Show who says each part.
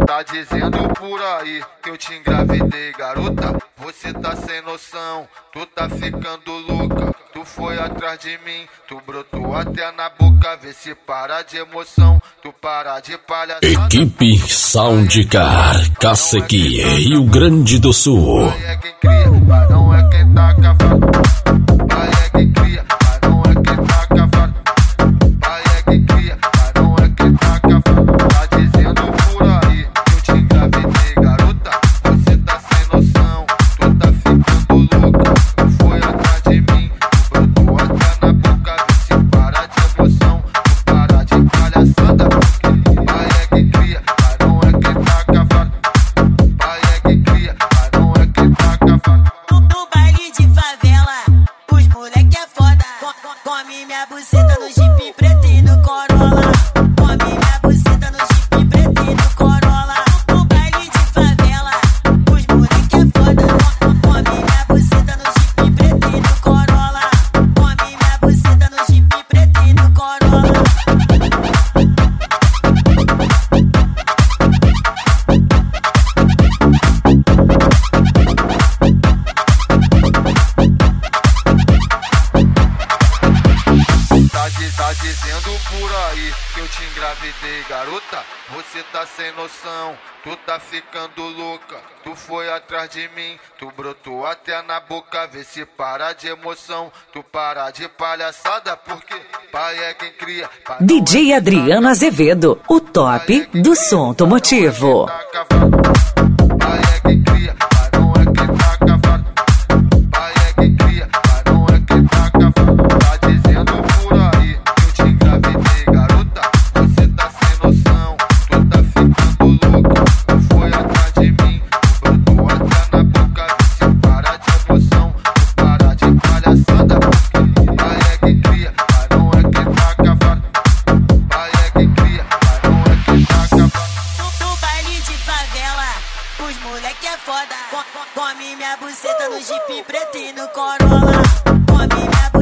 Speaker 1: Tá dizendo por aí que eu te engravidei, garota. Você tá sem noção, tu tá ficando louca. Tu foi atrás de mim, tu brotou até na boca. Vê se para de emoção, tu para de palhaçada.
Speaker 2: Equipe Soundcar, Cacequi, Rio Grande do Sul.
Speaker 1: Pai é quem cria, mas não é quem tá cavado. Pai é quem cria, mas não é quem tá cavado. Pai é quem cria, mas não é quem tá cavado. Tá dizendo por aí que eu te engravidei, garota. Você tá sem noção, tu tá ficando louca. Tu foi atrás de mim, tu brotou até na boca. Vê se para de emoção, tu para de palhaçada. Porque pai é quem cria, mas não é quem tá cavado. Pai é quem cria, mas não é quem tá cavado.
Speaker 3: No baile de favela, os moleque é foda. Come minha buceta no Jeep preto e no Corolla. Come minha buceta no Jeep preto e no Corolla. No baile de favela, os moleque é foda. Come minha buceta no Jeep preto e no Corolla. Come minha buceta no Jeep preto e no Corolla.
Speaker 1: Tá dizendo por aí que eu te engravidei, garota. Você tá sem noção, tu tá ficando louca. Tu foi atrás de mim, tu brotou até na boca. Vê se para de emoção, tu para de palhaçada. Porque pai é quem cria.
Speaker 4: DJ Adriano Azevedo, o top do som automotivo.
Speaker 1: Pai é quem cria, mas não é quem tá cavado. Pai é quem cria, mas não é quem tá cavado. Tá dizendo por aí que eu te engravidei, garota. Você tá sem noção, tu tá ficando louca. Tu foi atrás de mim, tu brotou até na boca. Vê se para de emoção, tu para de palhaçada. Porque pai é quem cria, mas não é quem tá cavado. Pai é quem cria, mas não é quem tá cavado.
Speaker 3: No baile de favela, os moleque é foda. Come minha buceta no Jeep preto e no Corolla. Come minha